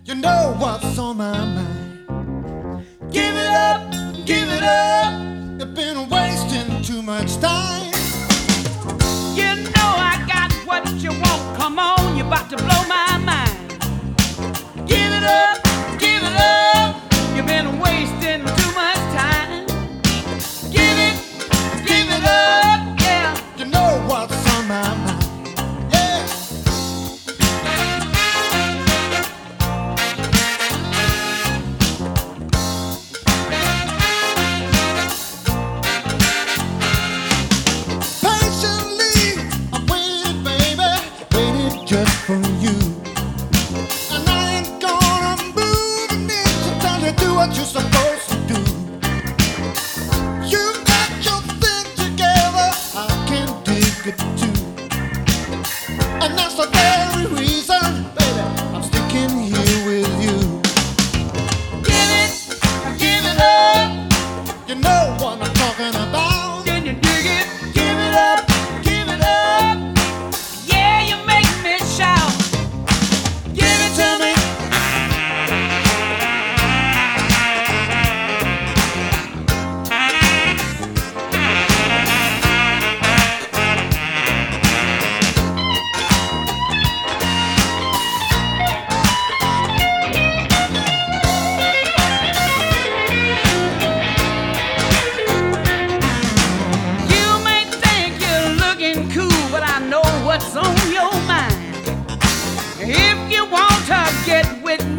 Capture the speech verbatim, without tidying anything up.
You know what's on my mind. Give it up, give it up. You've been wasting too much time. You know I got what you want. Come on, you're about to blow my mind. Give it up, give it up. You've been wasting too much time. Give it, give it up, yeah. You know what's on my mind. Just for you, and I ain't gonna move an inch until you do what you're supposed to do. You got your thing together, I can dig it too, and that's the very reason, baby, I'm sticking here with you. Give it, give it up. You know what I'm talking about. Can you dig it? Give it up, give it up. Yeah, you make me shout. Give it to me. You may think you're looking cool, but I know what's on your mind. If you want to get with me,